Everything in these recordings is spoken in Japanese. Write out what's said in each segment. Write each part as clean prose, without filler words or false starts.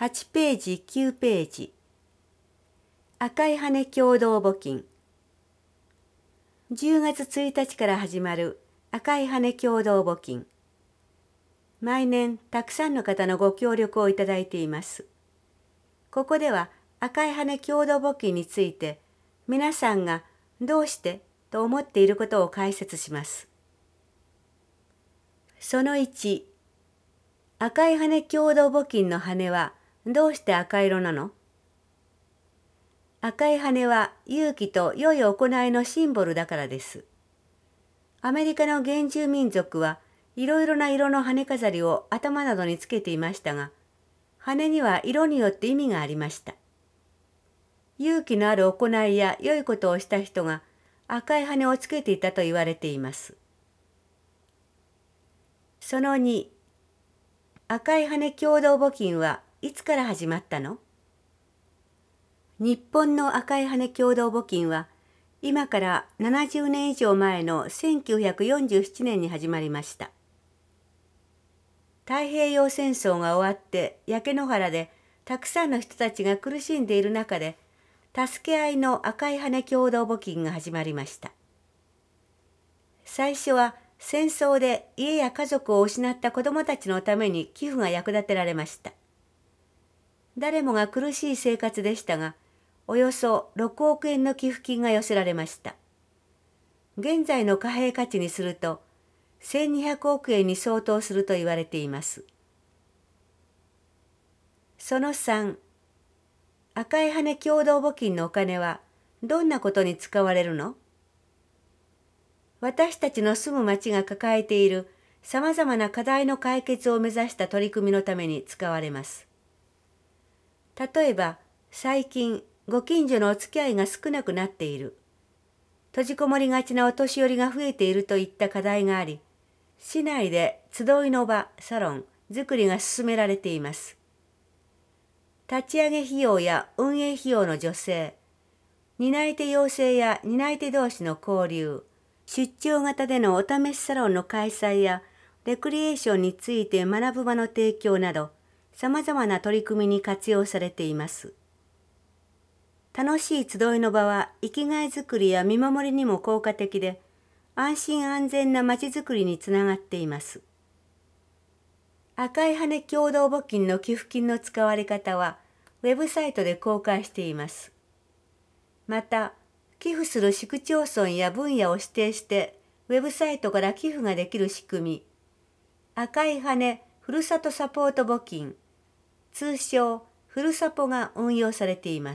8ページ9ページ。赤い羽共同募金。10月1日から始まる赤い羽共同募金。毎年たくさんの方のご協力をいただいています。ここでは赤い羽共同募金について皆さんがどうしてと思っていることを解説します。その1、赤い羽共同募金の羽はどうして赤色なの？赤い羽は勇気と良い行いのシンボルだからです。アメリカの原住民族はいろいろな色の羽飾りを頭などにつけていましたが、羽には色によって意味がありました。勇気のある行いや良いことをした人が赤い羽をつけていたと言われています。その2、赤い羽共同募金はいつから始まったの？日本の赤い羽共同募金は今から70年以上前の1947年に始まりました。太平洋戦争が終わって焼け野原でたくさんの人たちが苦しんでいる中で、助け合いの赤い羽共同募金が始まりました。最初は戦争で家や家族を失った子どもたちのために寄付が役立てられました。誰もが苦しい生活でしたが、およそ6億円の寄付金が寄せられました。現在の貨幣価値にすると1200億円に相当すると言われています。その3、赤い羽共同募金のお金はどんなことに使われるの？私たちの住む町が抱えているさまざまな課題の解決を目指した取り組みのために使われます。例えば、最近ご近所のお付き合いが少なくなっている、閉じこもりがちなお年寄りが増えているといった課題があり、市内で集いの場、サロン、作りが進められています。立ち上げ費用や運営費用の助成、担い手養成や担い手同士の交流、出張型でのお試しサロンの開催やレクリエーションについて学ぶ場の提供など、さまざまな取り組みに活用されています。楽しい集いの場は生きがいづくりや見守りにも効果的で、安心安全なまちづくりにつながっています。赤い羽共同募金の寄付金の使われ方はウェブサイトで公開しています。また、寄付する市区町村や分野を指定してウェブサイトから寄付ができる仕組み、赤い羽ふるさとサポート募金、通称ふるさぽが運用されています。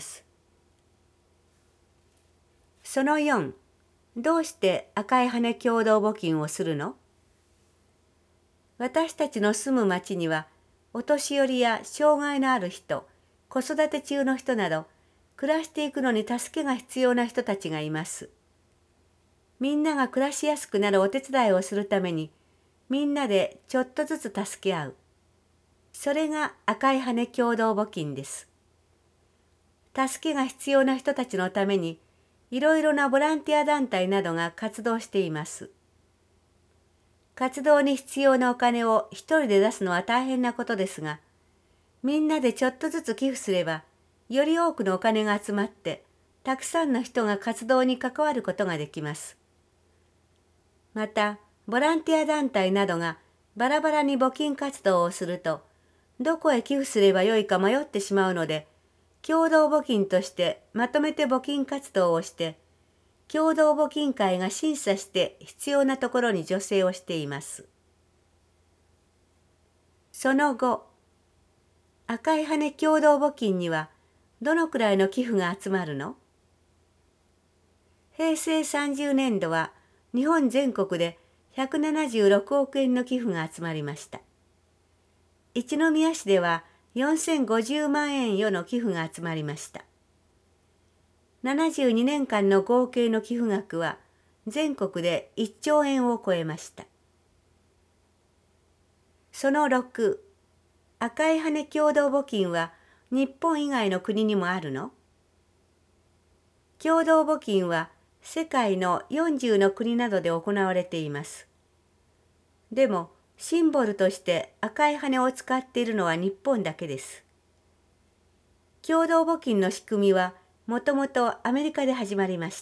その4、どうして赤い羽共同募金をするの？私たちの住む町には、お年寄りや障害のある人、子育て中の人など、暮らしていくのに助けが必要な人たちがいます。みんなが暮らしやすくなるお手伝いをするために、みんなでちょっとずつ助け合う。それが赤い羽共同募金です。助けが必要な人たちのために、いろいろなボランティア団体などが活動しています。活動に必要なお金を一人で出すのは大変なことですが、みんなでちょっとずつ寄付すれば、より多くのお金が集まって、たくさんの人が活動に関わることができます。また、ボランティア団体などがバラバラに募金活動をすると、どこへ寄付すればよいか迷ってしまうので、共同募金としてまとめて募金活動をして、共同募金会が審査して必要なところに助成をしています。その後、赤い羽共同募金にはどのくらいの寄付が集まるの？平成30年度は日本全国で176億円の寄付が集まりました。一宮市では4050万円余の寄付が集まりました。72年間の合計の寄付額は全国で1兆円を超えました。その6、赤い羽共同募金は日本以外の国にもあるの？共同募金は世界の40の国などで行われています。でも、シンボルとして赤い羽を使っているのは日本だけです。 共同募金の仕組みはもともとアメリカで始まりました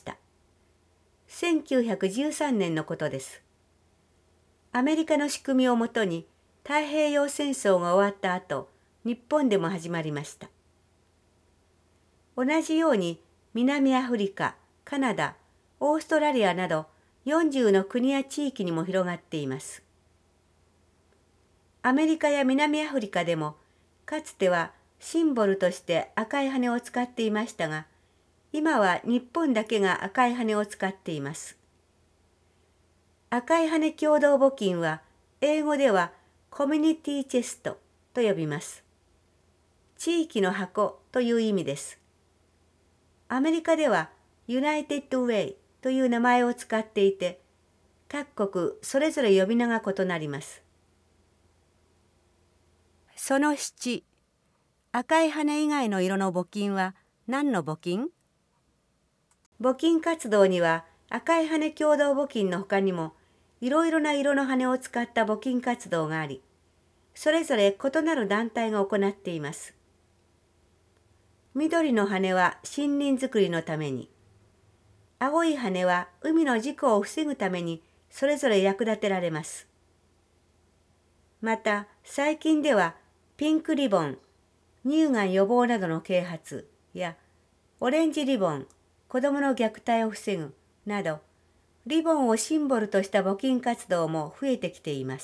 。1913年のことです。アメリカの仕組みをもとに太平洋戦争が終わった後、日本でも始まりました。同じように南アフリカ、カナダ、オーストラリアなど40の国や地域にも広がっています。アメリカや南アフリカでもかつてはシンボルとして赤い羽を使っていましたが、今は日本だけが赤い羽を使っています。赤い羽共同募金は英語ではコミュニティチェストと呼びます。地域の箱という意味です。アメリカではユナイテッドウェイという名前を使っていて、各国それぞれ呼び名が異なります。その7、赤い羽以外の色の募金は何の募金？募金活動には赤い羽共同募金の他にもいろいろな色の羽を使った募金活動があり、それぞれ異なる団体が行っています。緑の羽は森林づくりのために、青い羽は海の事故を防ぐためにそれぞれ役立てられます。また最近ではピンクリボン、乳がん予防などの啓発やオレンジリボン、子どもの虐待を防ぐなど、リボンをシンボルとした募金活動も増えてきています。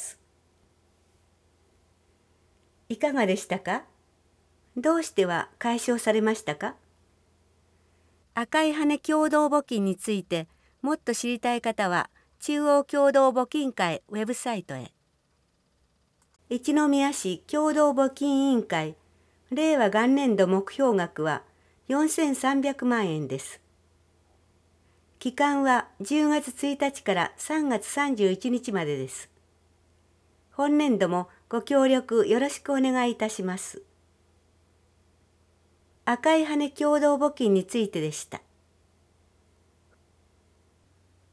いかがでしたか？どうしては解消されましたか？赤い羽共同募金についてもっと知りたい方は中央共同募金会ウェブサイトへ。一宮市共同募金委員会令和元年度目標額は4300万円です。期間は10月1日から3月31日までです。本年度もご協力よろしくお願いいたします。赤い羽共同募金についてでした。